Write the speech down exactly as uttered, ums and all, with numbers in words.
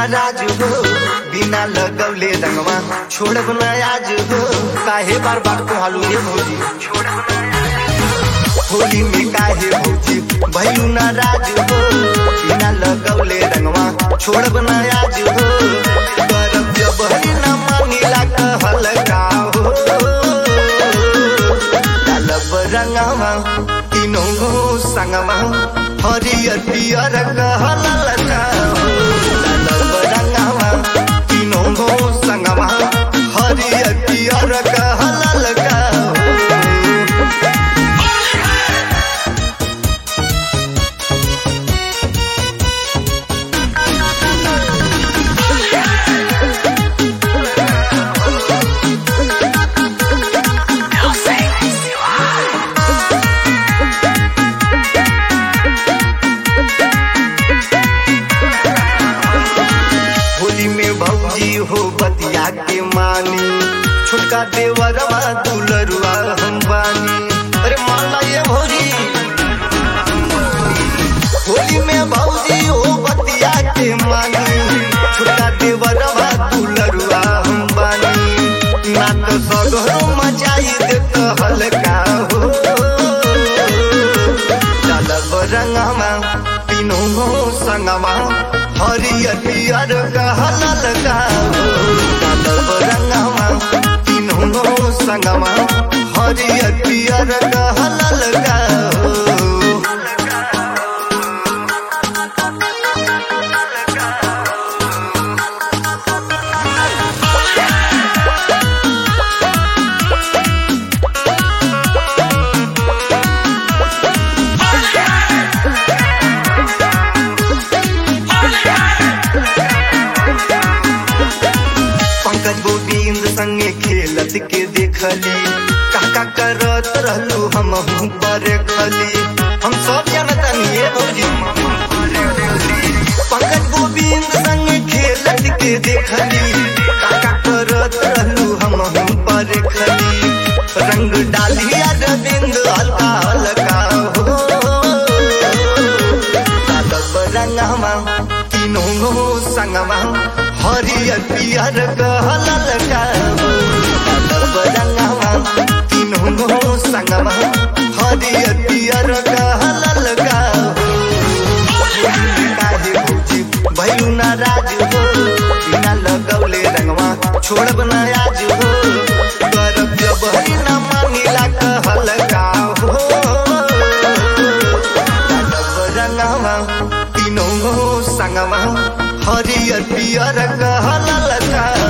नाराज हो बिना लगवले रंगवा छोड़ब न आज हो। काहे बार बार को हालू ये भौजी होली में काहे भौजी भैलू नाराज हो बिना लगवले रंगवा छोड़ब न आज हो। करब जब हरी न मांगिला कहल का हो डालब रंगवा तीनों गो संगवा हरियर पियर कहल का हो। डालब रंगवा तीनों गो संगवा हरियर पियर कहल का हो। भौजी हो बतिया के मानी छोटका देवरवा दुलरुआ हम बानी। अरे माला ये भौजी होली में भौजी हो बतिया के मानी छोटका देवरवा दुलरुआ हम बानी। ना तो सगरो मचाई देत हल्का हो डालब रंगवा तीनों गो संगवा हरियर पियर कहल का हो। डालब रंगवा तीनों गो संगवा हरियर पियर कहल का हो। गोविंद संगे खेलत के देखली काका करत रहलू हम पर खली हम सब जानतनी ये भौजी। पंकज गोविंद संगे खेलत के देखली काका करत रहलू हम पर खली। रंग डालिया रविंद हल्का हल्का हो डालब रंगवा तीनों गो संगवा हरियर पियर कहल का हो। डालब रंगवा तीनों गो संगवा हरियर पियर कहल का हो। काहे भौजी भैलू नाराज हो बिना लगवले रंगवा छोड़ब न आज हो। करब जब हरी न मांगिला कहल का हो डालब रंगवा तीनों गो संगवा हरियर पियर कहल का।